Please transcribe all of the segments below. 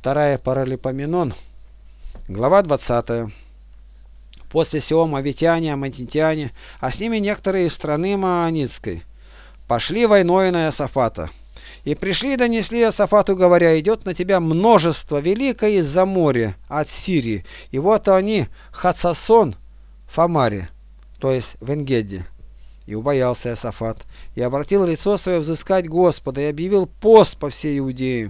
Вторая Паралипоменон, глава 20. После сего мавитяне, аммонитяне, а с ними некоторые из страны Маонитской, пошли войною на Иосафата. И пришли и донесли Иосафату, говоря: идет на тебя множество великое из-за моря, от Сирии. И вот они, Хацасон в Фамаре, то есть в Энгеде. И убоялся Иосафат, и обратил лицо свое взыскать Господа, и объявил пост по всей Иудее.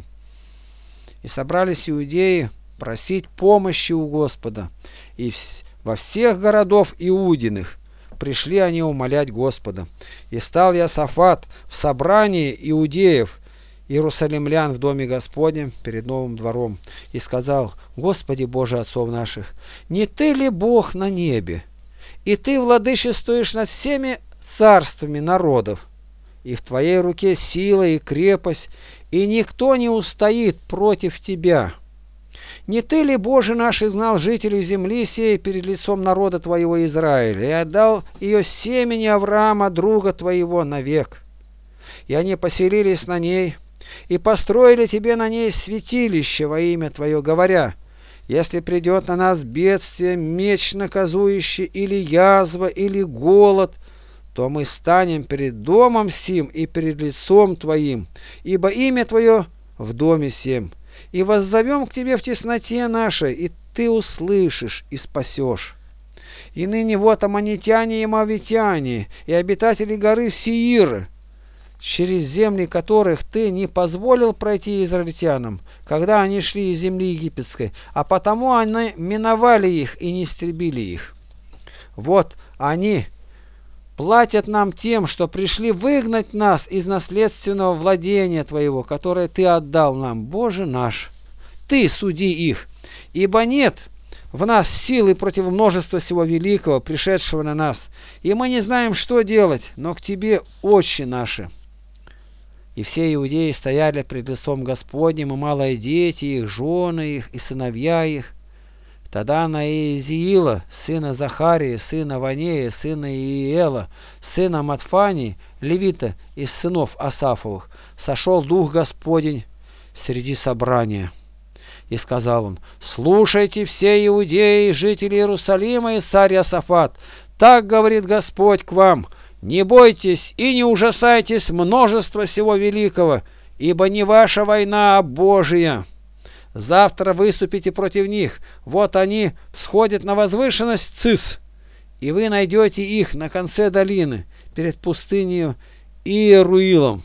И собрались иудеи просить помощи у Господа, и во всех городов Иудиных пришли они умолять Господа. И стал Иосафат в собрании иудеев, иерусалимлян в доме Господнем перед новым двором, и сказал: Господи Боже отцов наших, не Ты ли Бог на небе, и Ты владычествуешь над всеми царствами народов, и в Твоей руке сила и крепость, и никто не устоит против Тебя. Не Ты ли, Боже наш, изгнал жителей земли сей перед лицом народа Твоего Израиля, и отдал ее семени Авраама, друга Твоего, навек? И они поселились на ней, и построили Тебе на ней святилище во имя Твое, говоря: если придет на нас бедствие, меч наказующий, или язва, или голод, то мы станем перед домом сим и перед лицом Твоим, ибо имя Твое в доме сем. И воззовем к Тебе в тесноте нашей, и Ты услышишь и спасешь. И ныне вот аммонитяне и моавитяне, и обитатели горы Сеир, через земли которых Ты не позволил пройти израильтянам, когда они шли из земли египетской, а потому они миновали их и не истребили их. Вот они платят нам тем, что пришли выгнать нас из наследственного владения Твоего, которое Ты отдал нам, Боже наш. Ты суди их, ибо нет в нас силы против множества всего великого, пришедшего на нас, и мы не знаем, что делать, но к Тебе очи наши. И все иудеи стояли пред лицом Господним, и малые дети их, жены их и сыновья их. Тогда на Иезиила, сына Захарии, сына Ванея, сына Иела, сына Матфании, левита из сынов Асафовых, сошел Дух Господень среди собрания. И сказал он: слушайте все иудеи, жители Иерусалима и царь Иосафат, так говорит Господь к вам: не бойтесь и не ужасайтесь множества всего великого, ибо не ваша война, а Божия. Завтра выступите против них, вот они всходят на возвышенность Цис, и вы найдете их на конце долины, перед пустынью Иеруилом.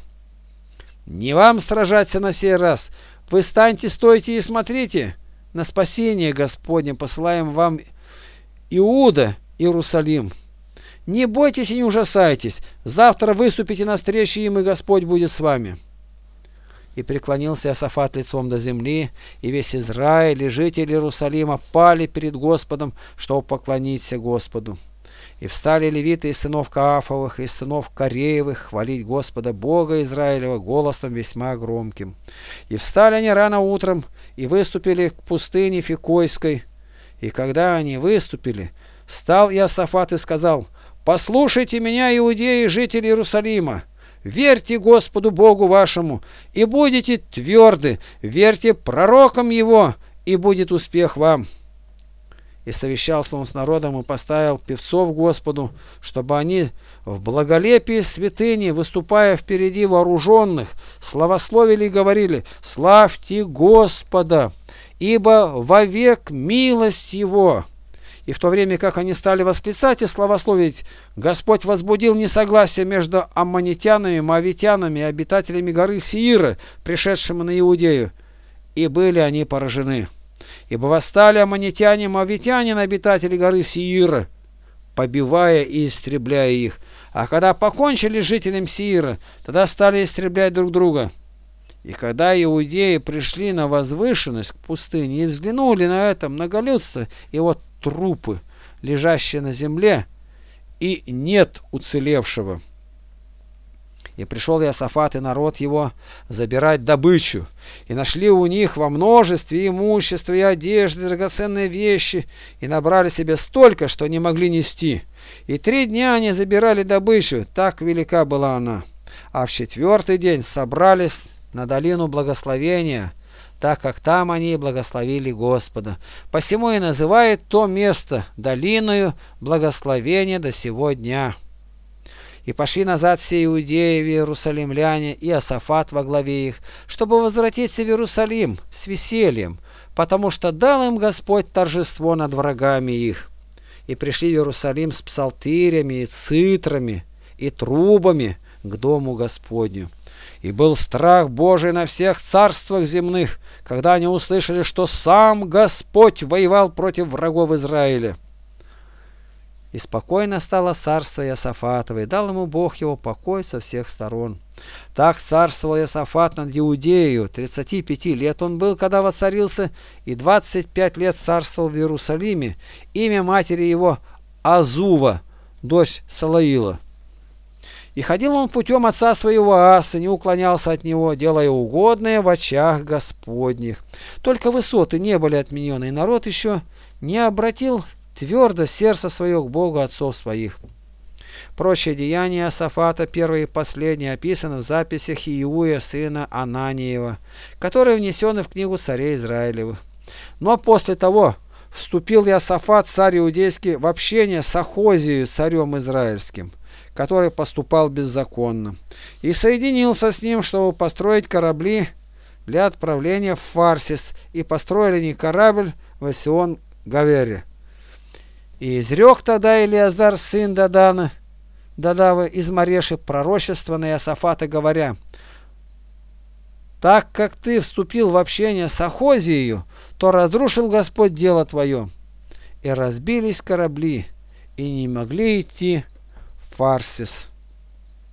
Не вам сражаться на сей раз, вы станьте, стойте и смотрите на спасение Господне, посылаем вам Иуда, Иерусалим. Не бойтесь и не ужасайтесь, завтра выступите навстречу им, и Господь будет с вами. И преклонился Иосафат лицом до земли, и весь Израиль и жители Иерусалима пали перед Господом, чтобы поклониться Господу. И встали левиты из сынов Каафовых и из сынов Кореевых хвалить Господа Бога Израилева голосом весьма громким. И встали они рано утром и выступили к пустыне Фикойской. И когда они выступили, стал Иосафат и сказал: послушайте меня, иудеи, жители Иерусалима. Верьте Господу Богу вашему, и будете тверды, верьте пророкам Его, и будет успех вам. И совещался он с народом, и поставил певцов Господу, чтобы они в благолепии святыни, выступая впереди вооруженных, славословили и говорили: славьте Господа, ибо вовек милость Его. И в то время, как они стали восклицать и славословить, Господь возбудил несогласие между аммонитянами, моавитянами и обитателями горы Сеира, пришедшими на Иудею, и были они поражены. Ибо восстали аммонитяне, моавитяне на обитателей горы Сеира, побивая и истребляя их. А когда покончили с жителям Сеира, тогда стали истреблять друг друга. И когда иудеи пришли на возвышенность к пустыне и взглянули на это многолюдство, и вот трупы, лежащие на земле, и нет уцелевшего. И пришел Иосафат и народ его забирать добычу, и нашли у них во множестве имущества и одежды, и драгоценные вещи, и набрали себе столько, что не могли нести. И 3 дня они забирали добычу, так велика была она. А в 4-й день собрались на долину благословения, так как там они благословили Господа. Посему и называет то место долиною благословения до сего дня. И пошли назад все иудеи в Иерусалимляне, и Иосафат во главе их, чтобы возвратиться в Иерусалим с весельем, потому что дал им Господь торжество над врагами их. И пришли в Иерусалим с псалтырями и цитрами и трубами к дому Господню. И был страх Божий на всех царствах земных, когда они услышали, что сам Господь воевал против врагов Израиля. И спокойно стало царство Иосафатово, и дал ему Бог его покой со всех сторон. Так царствовал Иосафат над Иудеей, 35 лет он был, когда воцарился, и 25 лет царствовал в Иерусалиме. Имя матери его Азува, дочь Салаила. И ходил он путем отца своего Аса, не уклонялся от него, делая угодное в очах Господних. Только высоты не были отменены, и народ еще не обратил твердо сердце свое к Богу отцов своих. Прочие деяния Иосафата, первые и последние, описаны в записях Иуя, сына Ананиева, которые внесены в книгу царей Израилевых. Но после того вступил Иосафат, царь иудейский, в общение с Ахозией, царем израильским, который поступал беззаконно, и соединился с ним, чтобы построить корабли для отправления в Фарсис, и построили не корабль в Эсион-Гавере. И изрек тогда Илиазар, сын Дадава из Мареши, пророчество на Иосафата, говоря: «Так как ты вступил в общение с Ахозией, то разрушил Господь дело твое». И разбились корабли, и не могли идти в Фарсис.